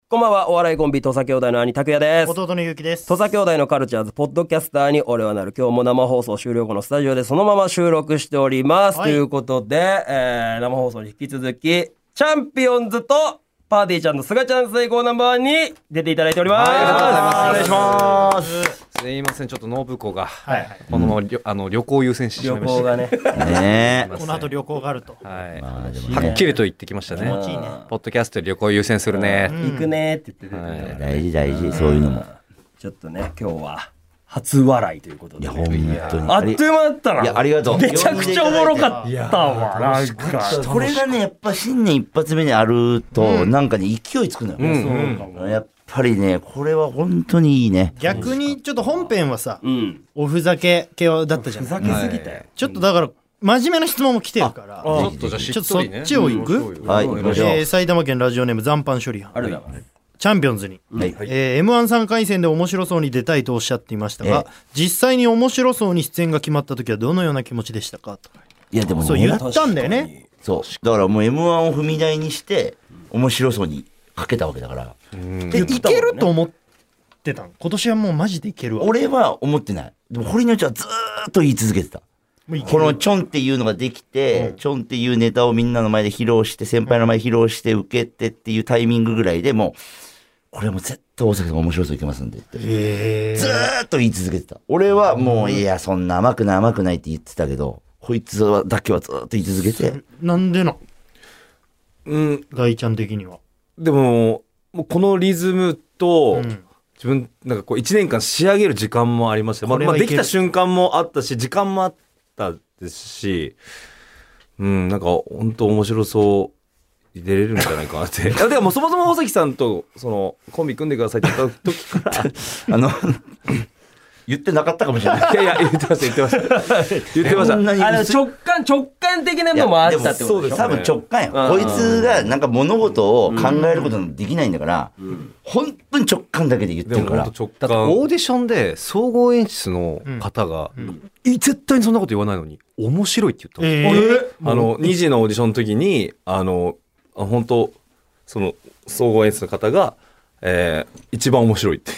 こんばんは、お笑いコンビ土佐兄弟の兄拓也です。 弟のゆうきです。 土佐兄弟のカルチャーズポッドキャスターに俺はなる。今日も生放送終了後のスタジオでそのまま収録しております、ということで、生放送に引き続きチャンピオンズとパーティーちゃんのすがちゃん最高ナンバーに出ていただいております。 はい、お願いします。 お願いします。 すいません、ちょっとノブコが、 はい、 このまま旅行優先してしまいました。 旅行がねこの後旅行があると、 はい、 まあでもね、 はっきりと言ってきましたね。 気持ちいいね。 ポッドキャストで旅行優先するね。 行くねって言ってて、 はい、 大事大事、そういうのも。 ちょっとね、今日は初笑いということで、 いや本当にあっという間だったな。 いやありがとう。 めちゃくちゃおもろかったわ。なんかこれがね、やっぱ新年一発目にあると、なんかね勢いつくのよ、やっぱりね、これは本当にいいね。 逆にちょっと本編はさ、おふざけ系だったじゃん。 ふざけすぎたよ。 ちょっとだから真面目な質問も来てるから、 ちょっとじゃあしっとりね、 ちょっとそっちを行く。 はい、行きましょう。 埼玉県ラジオネーム残飯処理班。 あるだ。 チャンピオンズに、M13 回戦で面白そうに出たいとおっしゃっていましたが、実際に面白そうに出演が決まった時はどのような気持ちでしたかと。 いやでもそう言ったんだよね。 そうだからもう M1 を踏み台にして面白そうにかけたわけだから。 でいけると思ってたの。今年はもうマジでいけるわ。 俺は思ってない。でも堀之内はずーっと言い続けてた。このチョンっていうのができて、チョンっていうネタをみんなの前で披露して、先輩の前で披露して受けてっていうタイミングぐらいでもう、これはもう絶対大崎さん面白そういけますんでって。ずーっと言い続けてた。俺はもう、いや、そんな甘くないって言ってたけど、こいつだけはずーっと言い続けて。 なんでな。大ちゃん的には。 でもうこのリズムと、自分なんかこう1年間仕上げる時間もありました。できた瞬間もあったし、時間もあったですし、なんか本当面白そう。出れるんじゃないかなって。でもそもそも尾崎さんとそのコンビ組んでくださいって言った時から言ってなかったかもしれない。 いや言ってました。 直感的なのもあったってことでしょ。 多分直感よ。こいつがなんか物事を考えることのできないんだから、本当に直感だけで言ってるから。 だってオーディションで総合演出の方が、絶対にそんなこと言わないのに面白いって言ったんですよ。2時のオーディションの時に本当その総合演出の方が、一番面白いって。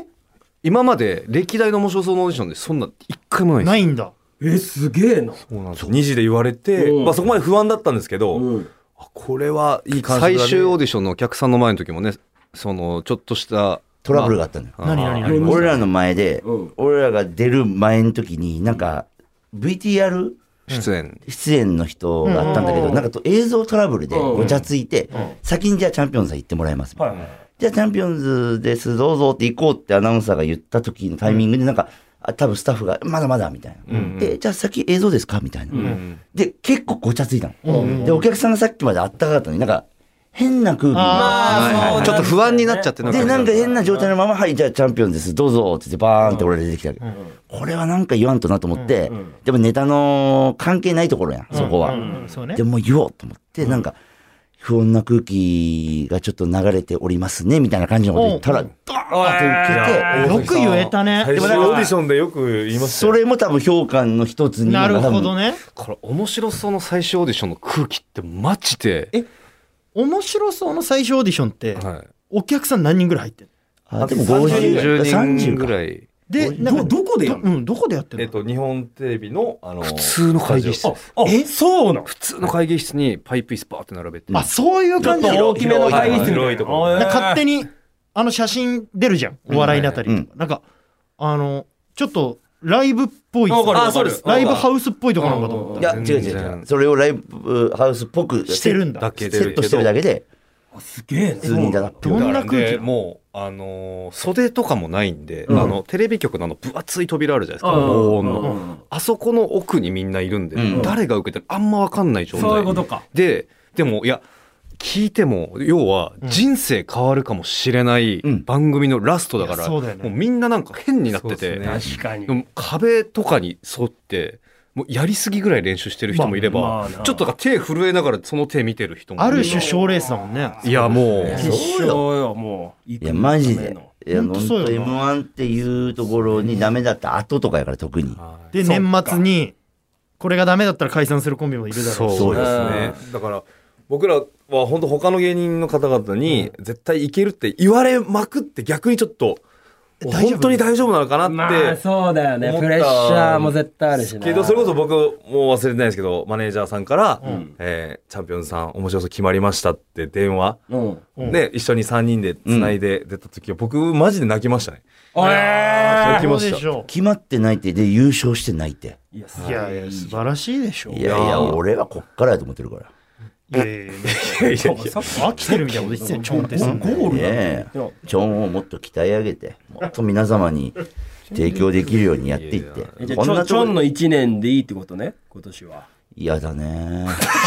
今まで歴代の面白そうのオーディションでそんな一回もないです。 ないんだ。 すげえな。 そうなんです。2時で言われて、そこまで不安だったんですけど、これはいい感じだね。最終オーディションのお客さんの前の時もね、そのちょっとしたトラブルがあったのよ。 何俺らの前で、俺らが出る前の時になんか VTR出演の人があったんだけど、なんか映像トラブルでごちゃついて、先にじゃあチャンピオンズさん行ってもらいます。じゃあチャンピオンズですどうぞって行こうってアナウンサーが言った時のタイミングでなんか多分スタッフがまだまだみたいな、じゃあ先映像ですかみたいな、で結構ごちゃついたの、でお客さんがさっきまであったかかったのになんか変な空気、 ちょっと不安になっちゃって、 でなんか変な状態のまま、はいじゃあチャンピオンですどうぞって言ってバーンって俺ら出てきたけど、これはなんか言わんとなと思って、でもネタの関係ないところやんそこは、でも言おうと思って、なんか不穏な空気がちょっと流れておりますねみたいな感じのこと言ったらドーンって受けて、よく言えたね。 最終オーディションでよく言いますよ。それも多分評価の一つに。 なるほどね。 これ面白そうの最終オーディションの空気ってマジで、 面白そうの最終オーディションって、お客さん何人ぐらい入ってるの？でも50 人ぐらいで、 どこでやるの？ どこでやってるの？ 日本テレビの普通の会議室。 そうなの？ 普通の会議室にパイプ椅子バーって並べて。 そういう感じ。 大きめの会議室。 広いところ。 勝手に写真出るじゃん。お笑いなたりとか。なんかちょっとライブっぽい。 そうです。 ライブハウスっぽいところなんかと思った。 いや違う。それをライブハウスっぽくしてるんだ。 セットしてるだけで。 すげえ。 普通にだどんな空気？ もう袖とかもないんで、テレビ局の分厚い扉あるじゃないですか、防音の、あそこの奥にみんないるんで、誰が受けてるあんま分かんない状態。 そういうことか。 でもいや聞いても要は人生変わるかもしれない番組のラストだから、もうみんななんか変になってて、 確かにでも壁とかに沿ってもうやりすぎぐらい練習してる人もいれば、ちょっと手震えながらその手見てる人もいる。 ある種賞レースだもんね。 いやもう決勝よもう。 いやマジで。いや本当 M1 っていうところにダメだった後とかやから特に。 で年末にこれがダメだったら解散するコンビもいるだろうし。 そうですね。だから僕らは本当他の芸人の方々に絶対いけるって言われまくって逆にちょっと本当に大丈夫なのかなって、 まあそうだよね。プレッシャーも絶対あるしね。 けどそれこそ僕もう忘れてないですけど、マネージャーさんから、チャンピオンさん面白そう決まりましたって電話、で一緒に3人で繋いで出た時は、僕マジで泣きましたね。泣きました。 決まってないってで優勝してないって。 いや素晴らしいでしょ。 いや俺はこっからやと思ってるから。 いや飽きてるみたいなこと言ってたよ、チョンってさ。 ゴールね。チョンをもっと鍛え上げて、もっと皆様に提供できるようにやっていって。 じゃあチョンの1年でいいってことね、今年は。 嫌だね。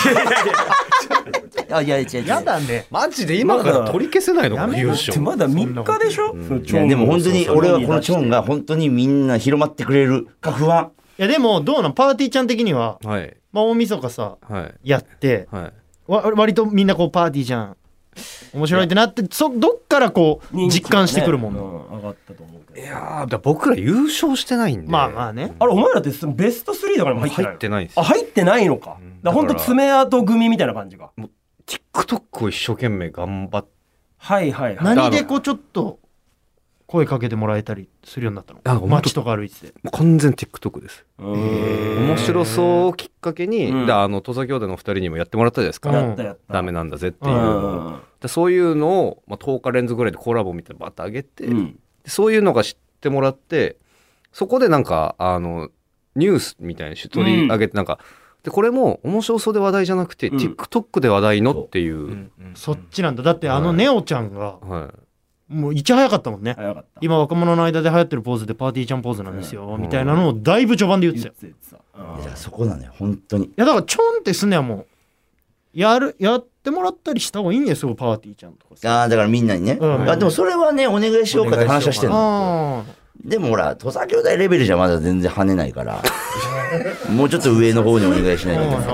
嫌だね。 マジで今から取り消せないのかな、優勝。 まだ3日でしょ。 でも本当に俺はこのチョンが本当にみんな広まってくれるか不安。 いやでもどうなんパーティーちゃん的には、まあ大晦日さやって。割とみんなこうパーティーじゃん面白いってなって、どっからこう実感してくるもん、 上がったと思うけど。 いやだ僕ら優勝してないんで。 まあね。 あれお前らってベスト3だからも入ってないです。 入ってないのか。ほんと爪痕組みたいな感じか。 TikTok を一生懸命頑張って、 何でこうちょっと声かけてもらえたりするようになったの？街とか歩いてて。 完全 TikTok です。面白そうをきっかけに、土佐兄弟の2人にもやってもらったじゃないですか。ダメなんだぜっていうのを。そういうのを、10日連続ぐらいでコラボみたいなバッと上げて、そういうのが知ってもらって、そこでなんかニュースみたいに取り上げて、なんかでこれも面白そうで話題じゃなくて、TikTok で話題のっていう、 そっちなんだ。だってネオちゃんが、もういち早かったもんね。今若者の間で流行ってるポーズでパーティーちゃんポーズなんですよ、みたいなのをだいぶ序盤で言ってたよ。 いやそこなのよ本当に。いやだからちょんってすんねはもうやってもらったりした方がいいんですよ、パーティーちゃんとかさ。 だからみんなにね、でもそれはねお願いしようかって話はしてるの。でもほら土佐兄弟レベルじゃまだ全然跳ねないからもうちょっと上の方にお願いしないといけない。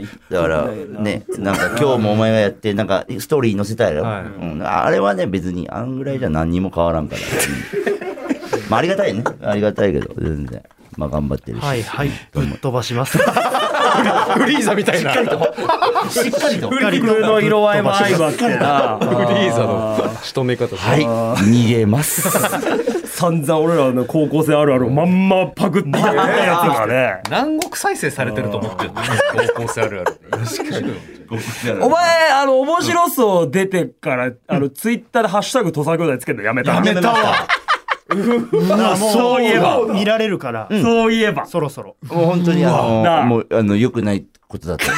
だからね、なんか今日もお前がやってなんかストーリー載せたやろ、あれはね別にあんぐらいじゃ何にも変わらんからまあありがたいね、ありがたいけど全然まあ頑張ってるし、 ぶっ飛ばしますフリーザみたいなしっかりと服の色合いも相まってなフリーザの仕留め方。 逃げます散々俺らの高校生あるあるまんまパクってやったやつがね、 何億再生されてると思ってる高校生あるある。 お前面白そう出てからツイッターでハッシュタグ土佐兄弟つけるのやめたわそういえば見られるから、 そういえばそろそろもう本当にもう良くないことだった。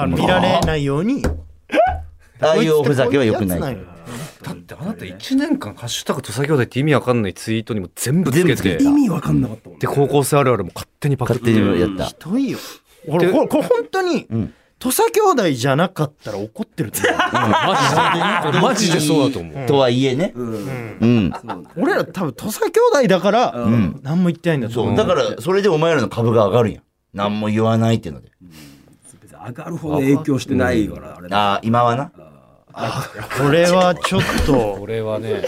見られないようにああいうおふざけは良くない。 だってあなた1年間ハッシュタグ土佐兄弟って意味わかんないツイートにも全部つけて、 意味わかんなかったもんね。 で高校生あるあるも勝手にパクってやった。 ひどいよ。これ本当に土佐兄弟じゃなかったら怒ってるってマジでそうだと思う。 とはいえね、 俺ら多分土佐兄弟だから何も言ってないんだと思う。 だからそれでお前らの株が上がるやん、何も言わないっていうので。 上がるほど影響してないからあれ。今はな。 これはちょっとこれはね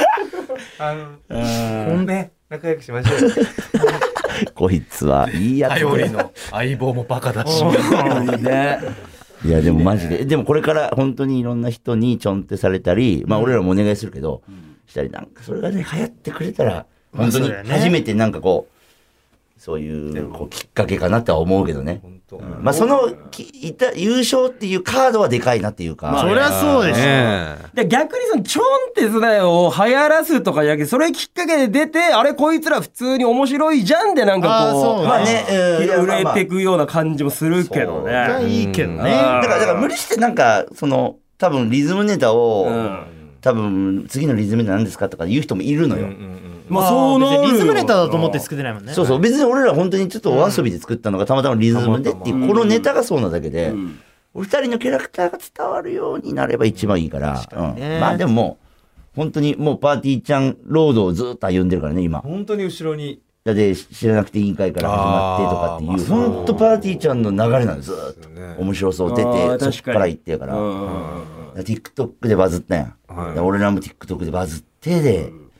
仲良くしましょうこいつはいいやつ頼りの相棒もバカだしいやでもマジで、もこれから本当にいろんな人にちょんってされたり、まあ俺らもお願いするけど、したりなんかそれがね流行ってくれたら本当に初めてなんかこうそういうきっかけかなとは思うけどね。まあその優勝っていうカードはでかいなっていうか。 そりゃそうでしょ。 逆にそのちょんって世代を流行らすとかじゃなくて、それきっかけで出て、あれこいつら普通に面白いじゃんでなんかこう、まあね、売れていくような感じもするけどね。 いいけどね。 だから無理してなんかその多分リズムネタを多分次のリズムネタ何ですかとか言う人もいるのよ。 まあそうなるリズムネタだと思って作ってないもんね。 そう別に俺ら本当にちょっとお遊びで作ったのがたまたまリズムでっていう、このネタがそうなだけで、お二人のキャラクターが伝わるようになれば一番いいから、まあでももう本当にもうパーティーちゃんロードをずっと歩んでるからね今。 本当に後ろにだって知らなくて委員会から始まってとかっていう、本当パーティーちゃんの流れなんですずっと面白そう出てそっから行ってやから、TikTok でバズったやん。俺らも TikTok でバズってで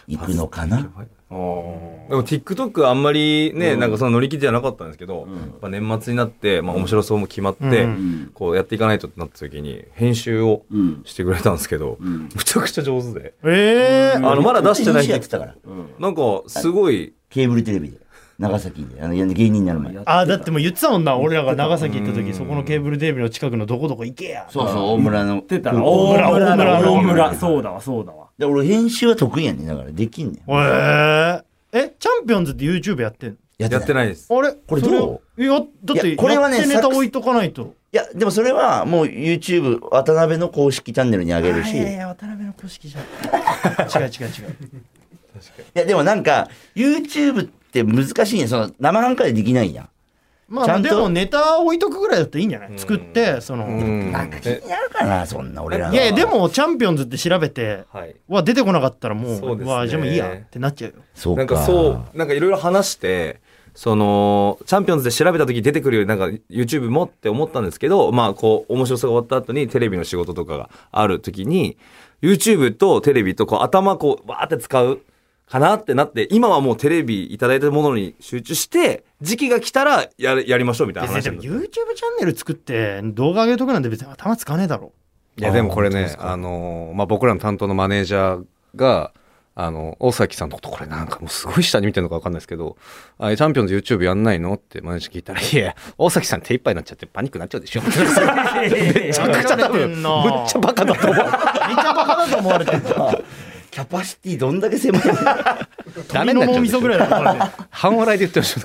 行くのかな。でも TikTok あんまりね、なんかその乗り気じゃなかったんですけど、やっぱ年末になって、まあ面白そうも決まって、こうやっていかないとってなった時に編集をしてくれたんですけど、むちゃくちゃ上手で。まだ出してない人なんかすごいケーブルテレビで。長崎で芸人になる前。 だってもう言ってたもんな、俺らが長崎行った時、そこのケーブルテレビの近くのどこどこ行けや。 そう大村の。 大村。そうだわ。 で俺編集は得意やねん。だからできんねん。 チャンピオンズって YouTube やってんの？ やってないです。 あれこれどう？ だってこれはね、ネタ置いとかないと。 いやでもそれはもう YouTube 渡辺の公式チャンネルに上げるし。 いや渡辺の公式じゃん。違う。いやでもなんか YouTube って難しいね。その生半可でできないやん。 まあでもネタ置いとくぐらいだったらいいんじゃない？作ってなんか気になるかなそんな俺ら。 いやでもチャンピオンズって調べて出てこなかったらもうじゃあもういいやってなっちゃうよ。 そうか。 なんかいろいろ話してチャンピオンズで調べた時出てくるようになんか YouTube もって思ったんですけど、まあこう面白さが終わった後にテレビの仕事とかがある時に YouTube とテレビとこう頭こうバーって使うかなってなって、今はもうテレビいただいたものに集中して時期が来たらやりましょうみたいな話。 でも YouTube チャンネル作って動画上げとくなんて別に頭使わねえだろ。 いやでもこれねまあ僕らの担当のマネージャーが大崎さんのことこれなんかもうすごい下に見てるのか分かんないですけど、チャンピオンズ YouTube やんないのってマネージャー聞いたら、いや大崎さん手一杯になっちゃってパニックになっちゃうでしょ。めちゃくちゃ多分むっちゃバカだと思う。めっちゃバカだと思われてる。 キャパシティどんだけ狭い。 ダメな脳みそぐらいだからね。 半笑いで言ってました。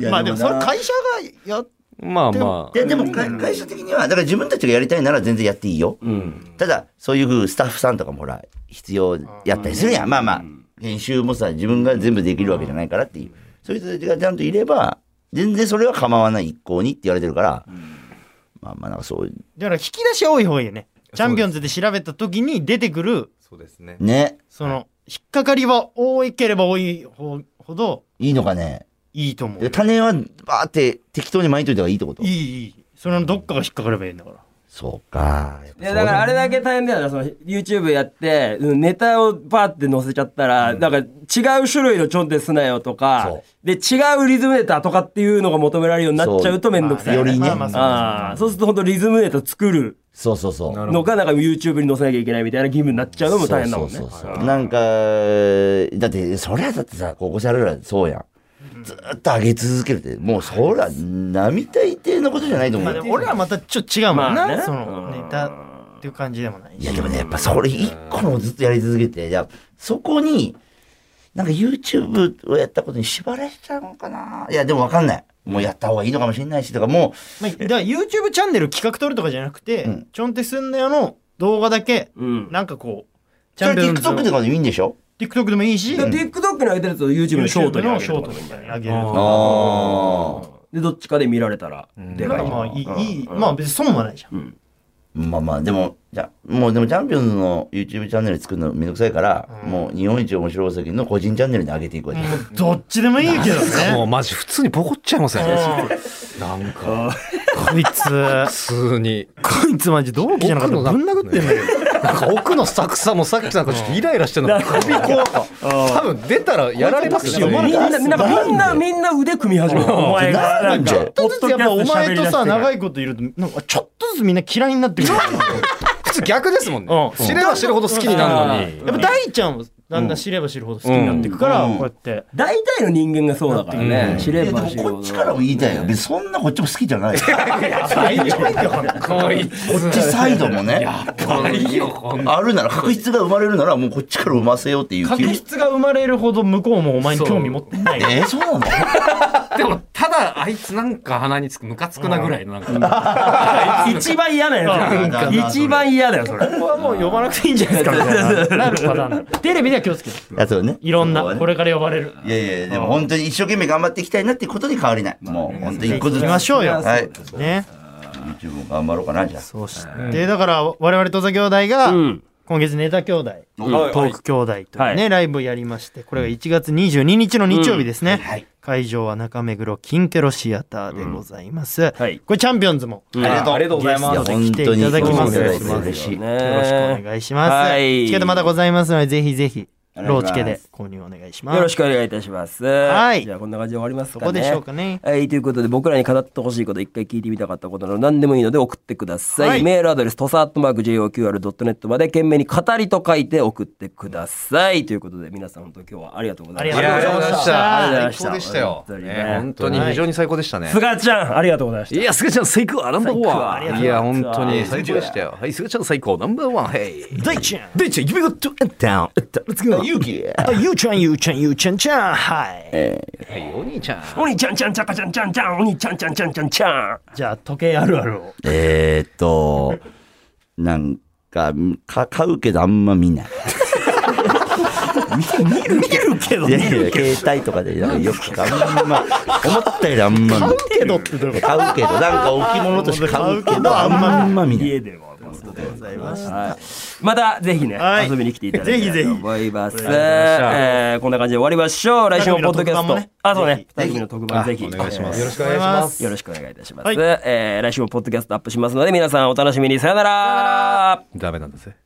まあでもそれ会社がやっまあでも会社的にはだから自分たちがやりたいなら全然やっていいよ。ただそういう風スタッフさんとかもほら必要やったりするやん。まあ編集もさ自分が全部できるわけじゃないからっていう、そういう人たちがちゃんといれば全然それは構わない一向にって言われてるから、まあなんかそういう。 だから引き出し多い方がいいよね。チャンピオンズで調べた時に出てくる。 そうですね。 その引っかかりは多ければ多いほどいいのかね。 いいと思う。 種はバーって適当に巻いといた方がいいってこと？ いい。そのどっかが引っかかればいいんだから。 そうか。 いやだからあれだけ大変だよな。その YouTube やってネタをパーって載せちゃったら、だから違う種類のちょんですなよとかで違うリズムネタとかっていうのが求められるようになっちゃうとめんどくさい。 よりね。 そうすると本当リズムネタ作るのがなんか YouTube に載せなきゃいけないみたいな義務になっちゃうのも大変だもんね。 なんかだってそれはだってさ高校生あるらそうやん。ずっと上げ続けるってもうそら並大抵のことじゃないと思う。 俺はまたちょっと違うもんな、そのネタっていう感じでもない。 いやでもねやっぱそれ一個のずっとやり続けて、じゃあそこになんか YouTube をやったことに縛られちゃうのかな。いやでも分かんない。もうやった方がいいのかもしれないしとかもう、 だから YouTube チャンネル企画撮るとかじゃなくて、ちょんてすんなよの動画だけ、なんかこうチャンピオンズ TikTok とかでもいいんでしょ。 TikTok でもいいし、 TikTok に上げてるやつを YouTube のショートに上げるとか上げる。 でどっちかで見られたらでかい。 まあいい。まあ別に損はないじゃん。 まあでもでもチャンピオンズの YouTube チャンネル作るのめんどくさいから、もう日本一面白い先の個人チャンネルに上げていくわけ。 どっちでもいいけどね。 もうマジ普通にボコっちゃいますよね。なんかこいつ普通にこいつマジ同期じゃなかったらぶん殴ってんだよ。 なんか奥のスタッフさんもさっきなんかちょっとイライラしてるの多分出たらやられますよ。 みんな腕組み始める。お前がなんかちょっとずつやっぱお前とさ長いこといるとなんかちょっとずつみんな嫌いになってくる。 普通逆ですもんね。知れば知るほど好きになるのに。 やっぱ大ちゃんはだんだん知れば知るほど好きになっていくから、こうやって大体の人間がそうだからね。知れば知るほど。 こっちからも言いたいよ。別にそんなこっちも好きじゃない。こっちサイドもね。あるなら確執が生まれるならもうこっちから生ませようっていう。 確執が生まれるほど向こうもお前に興味持ってない。 そうなの？ でもただあいつなんか鼻につくムカつくなぐらいのなんか一番嫌なやつ。一番嫌だよそれ。 ここはもう呼ばなくていいんじゃないですかみたいな。なるパターン。テレビでは気をつけて。 そうね。 いろんなこれから呼ばれる。 いやでも本当に一生懸命頑張っていきたいなっていうことに変わりない。もう本当に一個ずつ行きましょうよ。 はい。 ね。 YouTube も頑張ろうかなじゃあ。 そうしてだから我々土佐兄弟が今月ネタ兄弟トーク兄弟というねライブをやりまして、これが1月22日の日曜日ですね。会場は中目黒キンケロシアターでございます。これチャンピオンズもありがとうございます。 来ていただきます。 嬉しい。 よろしくお願いします。チケットまだございますのでぜひぜひローチケで購入お願いします。 よろしくお願いいたします。 はい。 じゃあこんな感じで終わりますかね。 どこでしょうかね。 はい、ということで僕らに語ってほしいこと、一回聞いてみたかったことなど何でもいいので送ってください。はい、メールアドレス、tosa@joqr.net まで懸命に語りと書いて送ってください。ということで皆さん本当今日はありがとうございました。 ありがとうございました。 ありがとうございました。 最高でしたよ。本当に非常に最高でしたね。 すがちゃん、ありがとうございました。 いや、すがちゃん最高、ナンバーワン。いや、本当に最高でしたよ。はい、すがちゃん最高、ナンバーワン。はい。 大ちゃん。 大ちゃん、you got to end down. Let's go. ゆうき。ゆうちゃん、ゆうちゃん、ゆうちゃんちゃん。はい。 はい、お兄ちゃん。 お兄ちゃんちゃんちゃかちゃんちゃんちゃん。お兄ちゃんちゃんちゃんちゃんちゃん。 じゃあ、時計あるあるを。 なんか、買うけどあんま見ない。 見るけどいや携帯とかでなんかよくあんま思ったよりあんま買うけどってどういうこと？ 買うけどなんか置物として買うけどあんま見ない。 家ではございました。 またぜひね、遊びに来ていただきたいと思います。こんな感じで終わりましょう。来週もポッドキャスト、あとね、2組の特番ぜひお願いします。 よろしくお願いします。 よろしくお願いいたします。来週もポッドキャストアップしますので皆さんお楽しみに。さよなら。 ダメなんだぜ。